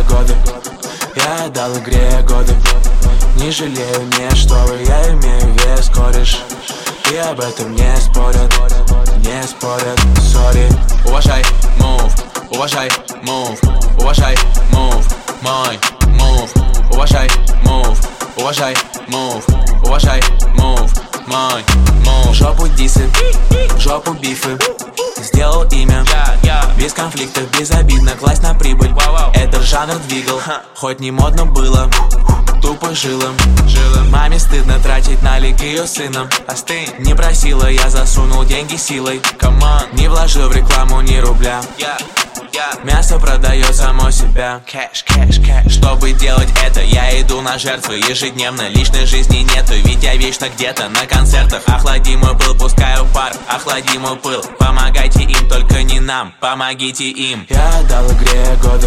годы. Я отдал игре годы. Не жалею ни что я имею вес, кореш. И об этом не спорят, не спорят, сори. Уважай move, уважай move, уважай move, мой move. Уважай move, уважай move, уважай move, мой move. В жопу дисы, в жопу бифы. Сделал имя, без конфликтов, безобидно, класть на прибыль. Этот жанр двигал, хоть не модно было, тупо жилом. Маме стыдно тратить налик ее сыном. Остынь, не просила, я засунул деньги силой. Не вложил в рекламу ни рубля. Мясо продает само себя. Чтобы делать это, я иду на жертвы ежедневно. Личной жизни нету, ведь я вечно где-то на концертах. Охлади мой пыл, пускаю пар, охлади мой пыл. Помогайте им, только не нам, помогите им. Я отдал игре годы,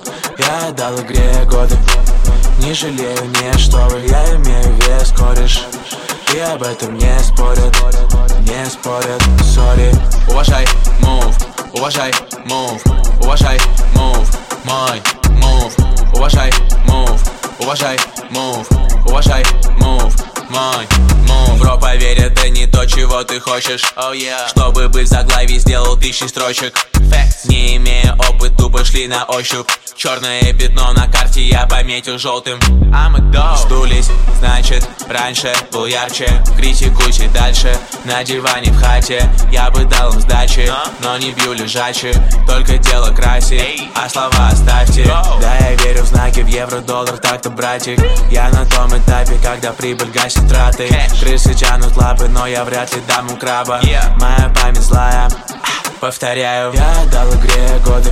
я отдал игре годы. Не жалею ни что я имею вес, кореш. И об этом не спорят, не спорят, сори. Уважай move, уважай move, уважай move, мой move. Уважай move, уважай move, уважай move, мой move. Бро, поверь, это не то, чего ты хочешь. Чтобы быть в заглавии, сделал 1000 строчек. Не имея опыт, тупо шли на ощупь. Черное пятно на карте я пометил желтым. Сдулись, значит, раньше был ярче. Критикуйте дальше, на диване в хате. Я бы дал им сдачи, но не бью лежачи. Только дело красит, а слова оставьте. Да, я верю в знаки, в евро, доллар, так-то, братик. Я на том этапе, когда прибыль гасит траты. Крысы тянут лапы, но я вряд ли дам им краба. Моя память злая, повторяю. Я отдал игре годы,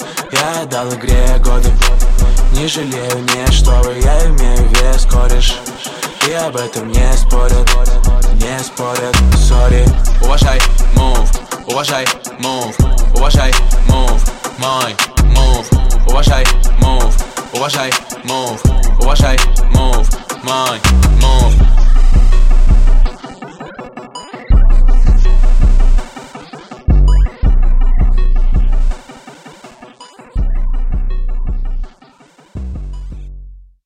я отдал игре годы. Не жалею ни что я имею вес, кореш. И об этом не спорят, не спорят, сори. Уважай move, уважай move, уважай move, мой move. Уважай move, уважай move, уважай move, мой